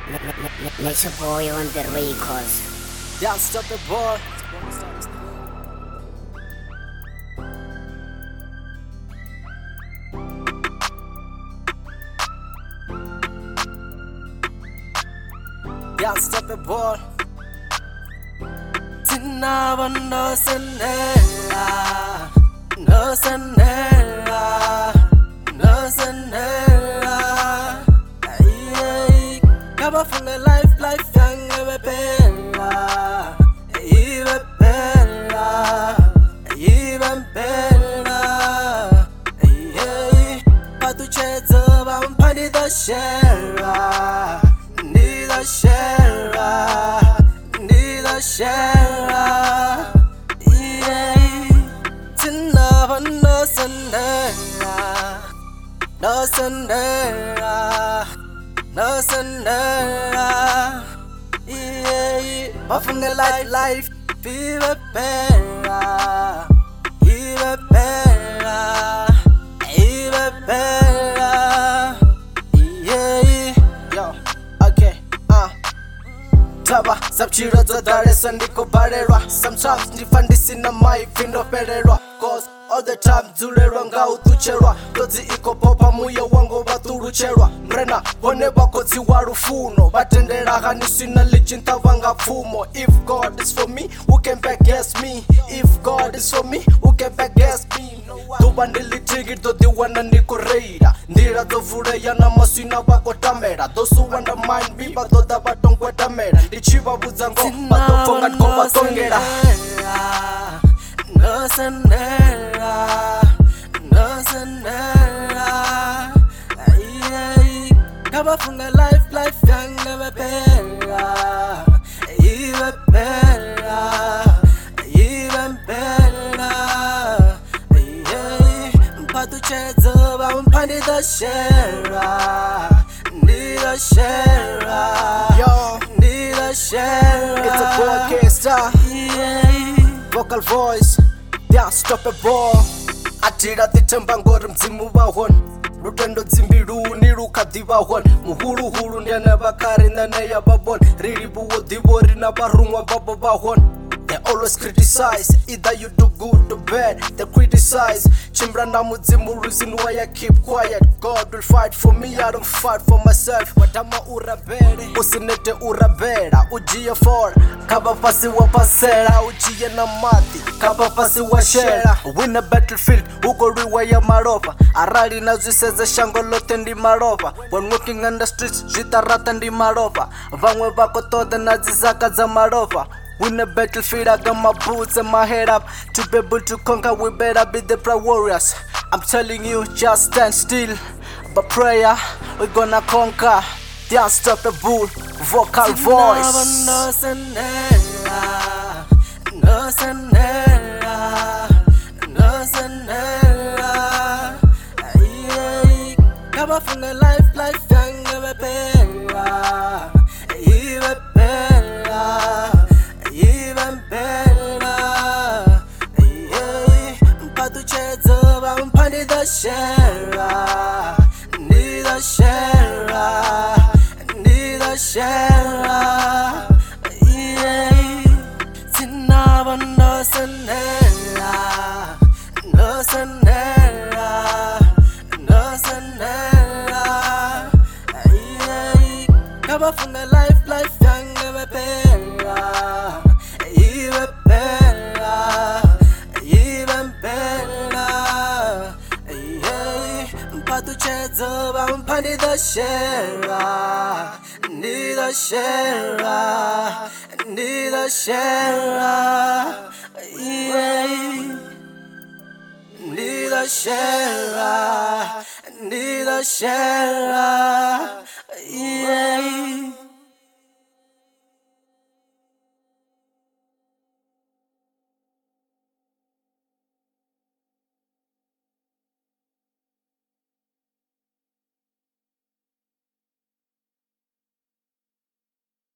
Nature boy on the records. Don't stop the ball. Don't stop the ball. Tinava no sanela, no sanela, no sanela. Cover from the life young ever bella, even bella, even bella. But to chase about money the share, need a share, need a share. Tinava no sanela, no sanela. No sanera, off from the life, even better, even better, even better, yo, okay, Taba, subchiro to Dar es Ndiko Barera, sometimes ndifandisi na mai findo perera, cause all the time zulero nga utucherwa Dodzi iko popa muya wango batulucherwa Mrena bone bakotsi warufuno Batendera hanisi na lichinta wanga fumo If God is for me, who can back against me? If God is for me, who can back against me? Tuba nilitrigger dodi wana niko reira Ndira dovureya na masina wako tamera Dosu wanda mind me badoda batongwe tamera Lichiva buzango badofonga nko batongera No sanera, no sanera. Cover from the life young never better, even better, even better. But to chase about money the share, need a share, yo, need a share. It's a broadcaster. Vocal voice, don't stop a ball. Atira the Tambangor Zimu Bahon, Rutendo Zimbiru, Niruka Divahon, Muhuru Huru, Yanabakar in the Naya Babon, Riribu, Divor in a Baruma Baba Bahon. They always criticize, either you do good or bad, they criticize. Chimbrana Mudzimu, why I keep quiet. God will fight for me, I don't fight for myself. Watama urabere, usinete urabera, ujia for, kaba pasi wa pasera, ujia na mati, kaba pasi wa shera. Win a battlefield, ugo riwaya maropa, arali na zwiseze shangolote ndi maropa. When walking on the streets, jitarata ndi maropa, vangwe bako toda na zizaka za maropa. Win a battlefield, I got my boots and my head up. To be able to conquer, we better be the proud warriors. I'm telling you, just stand still. But prayer, we're gonna conquer. The unstoppable vocal voice. No sanera, no sanera, no sanera. Cover from the life young never better, even better. Even better, but to chase about money the share, need a share, need a share. Tinava no sanera, no sanera, no sanera. Cover from the life young never better. Even better, even better. But to chase about money the share, need a share, need a share. Need a share, need a share.